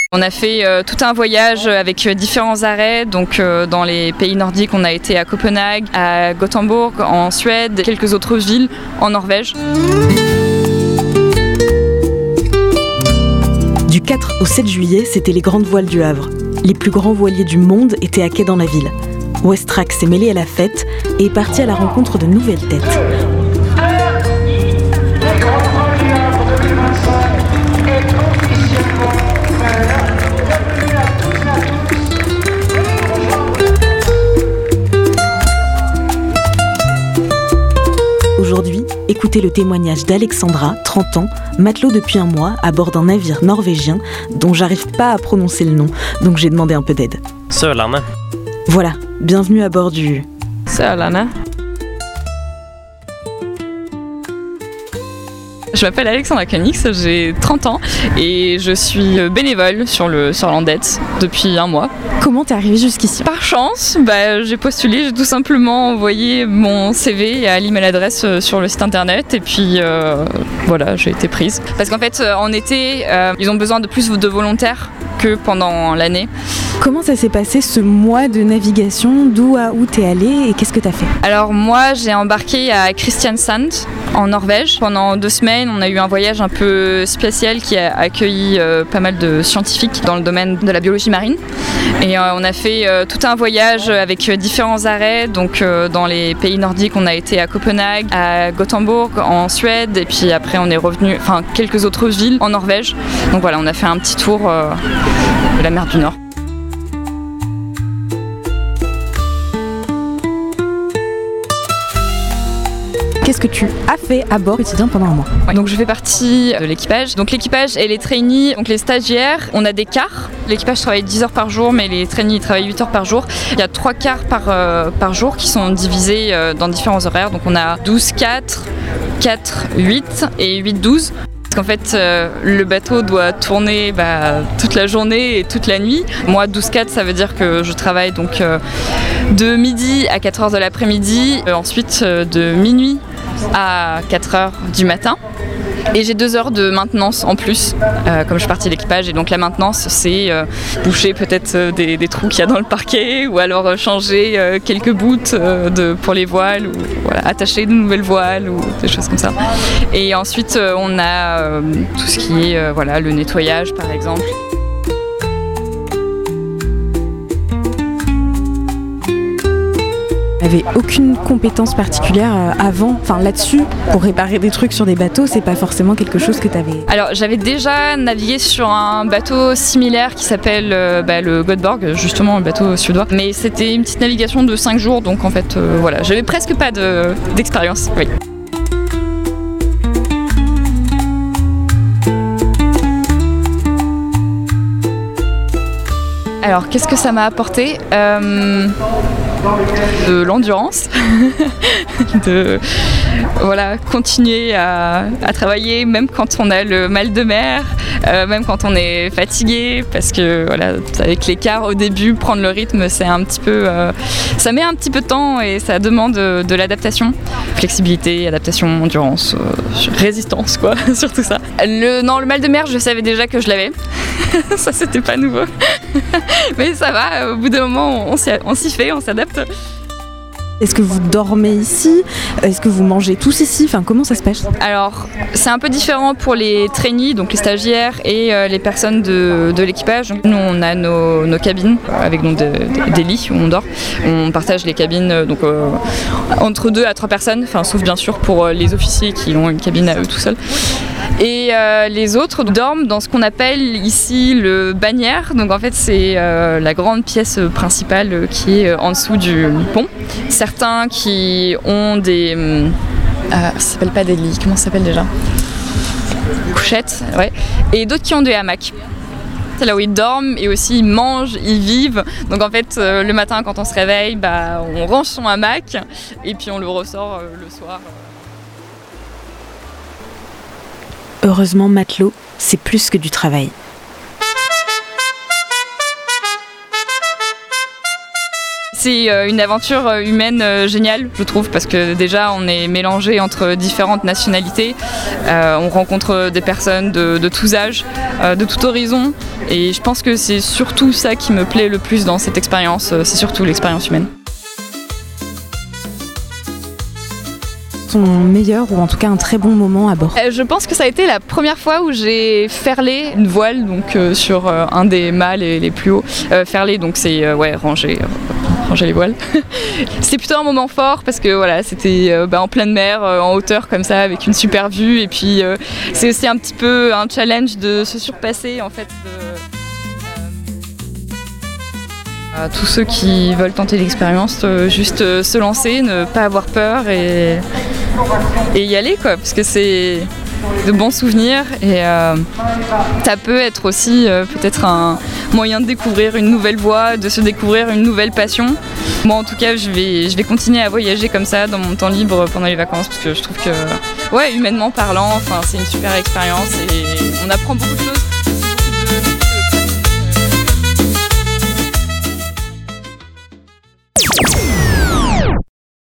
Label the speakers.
Speaker 1: On a fait tout un voyage avec différents arrêts, donc dans les pays nordiques, on a été à Copenhague, à Gothenburg, en Suède, quelques autres villes en Norvège.
Speaker 2: Du 4 au 7 juillet, c'était les grandes voiles du Havre. Les plus grands voiliers du monde étaient à quai dans la ville. Westrack s'est mêlé à la fête et est parti à la rencontre de nouvelles têtes. Aujourd'hui, écoutez le témoignage d'Alexandra, 30 ans, matelot depuis un mois à bord d'un navire norvégien dont j'arrive pas à prononcer le nom, donc j'ai demandé un peu d'aide.
Speaker 3: Sørlandet.
Speaker 2: Voilà, bienvenue à bord du...
Speaker 1: Sørlandet. Je m'appelle Alexandra Koenigs, j'ai 30 ans et je suis bénévole sur le Sørlandet depuis un mois.
Speaker 2: Comment t'es arrivée jusqu'ici ?
Speaker 1: Par chance, j'ai postulé, j'ai tout simplement envoyé mon CV à l'email adresse sur le site internet et puis voilà, j'ai été prise. Parce qu'en fait, en été, ils ont besoin de plus de volontaires que pendant l'année.
Speaker 2: Comment ça s'est passé ce mois de navigation ? D'où à où t'es allée et qu'est-ce que t'as fait ?
Speaker 1: Alors moi, j'ai embarqué à Kristiansand en Norvège. Pendant 2 semaines, on a eu un voyage un peu spécial qui a accueilli pas mal de scientifiques dans le domaine de la biologie marine. Et on a fait tout un voyage avec différents arrêts. Donc dans les pays nordiques, on a été à Copenhague, à Gothenburg, en Suède. Et puis après, on est revenu, quelques autres villes en Norvège. Donc voilà, on a fait un petit tour de la mer du Nord.
Speaker 2: Qu'est-ce que tu as fait à bord quotidien pendant un mois ?
Speaker 1: Ouais. Donc je fais partie de l'équipage. Donc l'équipage et les trainees, donc les stagiaires, on a des quarts. L'équipage travaille 10 heures par jour, mais les trainees travaillent 8 heures par jour. Il y a 3 quarts par jour qui sont divisés dans différents horaires. Donc on a 12-4, 4-8 et 8-12. Parce qu'en fait, le bateau doit tourner toute la journée et toute la nuit. Moi, 12-4, ça veut dire que je travaille donc de midi à 4h de l'après-midi, ensuite de minuit à 4h du matin. Et j'ai 2 heures de maintenance en plus, comme je suis partie de l'équipage. Et donc la maintenance, c'est boucher peut-être des trous qu'il y a dans le parquet, ou alors changer quelques bouts pour les voiles, ou voilà, attacher de nouvelles voiles, ou des choses comme ça. Et ensuite, on a tout ce qui est le nettoyage, par exemple.
Speaker 2: N'avais aucune compétence particulière avant, là-dessus, pour réparer des trucs sur des bateaux, c'est pas forcément quelque chose que t'avais...
Speaker 1: Alors j'avais déjà navigué sur un bateau similaire qui s'appelle le Göteborg, justement le bateau suédois, mais c'était une petite navigation de 5 jours, donc en fait j'avais presque pas d'expérience. Oui. Alors qu'est-ce que ça m'a apporté ? De l'endurance, de continuer à travailler même quand on a le mal de mer, même quand on est fatigué, parce que avec l'écart au début, prendre le rythme, c'est un petit peu, ça met un petit peu de temps et ça demande de l'adaptation, flexibilité, adaptation, endurance, résistance quoi, surtout ça. Le mal de mer, je savais déjà que je l'avais, ça c'était pas nouveau, mais ça va. Au bout d'un moment, on s'y fait, on s'adapte.
Speaker 2: Est-ce que vous dormez ici ? Est-ce que vous mangez tous ici ? Comment ça se passe ?
Speaker 1: Alors, c'est un peu différent pour les trainees, donc les stagiaires et les personnes de l'équipage. Nous, on a nos cabines avec des lits où on dort. On partage les cabines entre 2 à 3 personnes, sauf bien sûr pour les officiers qui ont une cabine à eux tout seuls. Et les autres dorment dans ce qu'on appelle ici le bannière. Donc en fait c'est la grande pièce principale qui est en dessous du pont. Certains qui ont des... ça s'appelle pas des lits, comment ça s'appelle déjà ? Couchettes, ouais. Et d'autres qui ont des hamacs. C'est là où ils dorment et aussi ils mangent, ils vivent. Donc en fait le matin quand on se réveille, on range son hamac et puis on le ressort le soir.
Speaker 2: Heureusement, matelot, c'est plus que du travail.
Speaker 1: C'est une aventure humaine géniale, je trouve, parce que déjà on est mélangé entre différentes nationalités, on rencontre des personnes de tous âges, de tout horizon, et je pense que c'est surtout ça qui me plaît le plus dans cette expérience, c'est surtout l'expérience humaine.
Speaker 2: Ton meilleur ou en tout cas un très bon moment à bord?
Speaker 1: Je pense que ça a été la première fois où j'ai ferlé une voile donc, sur un des mâts les plus hauts. Ferlé, donc c'est ranger les voiles. C'était plutôt un moment fort parce que voilà, c'était en pleine mer, en hauteur comme ça, avec une super vue. Et puis c'est aussi un petit peu un challenge de se surpasser en fait. À tous ceux qui veulent tenter l'expérience, juste se lancer, ne pas avoir peur et y aller quoi, parce que c'est de bons souvenirs et ça peut être aussi peut-être un moyen de découvrir une nouvelle voie, de se découvrir une nouvelle passion. Moi en tout cas je vais continuer à voyager comme ça dans mon temps libre pendant les vacances parce que je trouve que humainement parlant, c'est une super expérience et on apprend beaucoup de choses.